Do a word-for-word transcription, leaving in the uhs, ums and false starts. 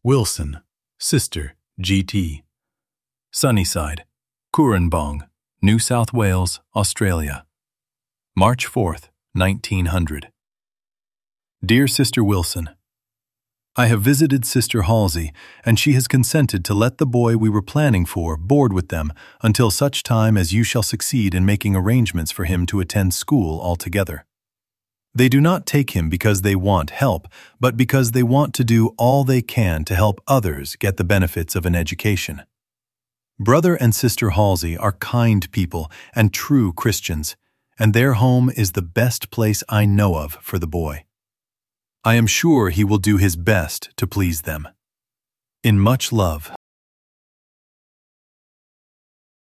Wilson, sister, G T Sunnyside, Cooranbong, New South Wales, Australia. March fourth, nineteen hundred. Dear Sister Wilson, I have visited Sister Halsey, and she has consented to let the boy we were planning for board with them until such time as you shall succeed in making arrangements for him to attend school altogether. They do not take him because they want help, but because they want to do all they can to help others get the benefits of an education. Brother and Sister Halsey are kind people and true Christians, and their home is the best place I know of for the boy. I am sure he will do his best to please them. In much love,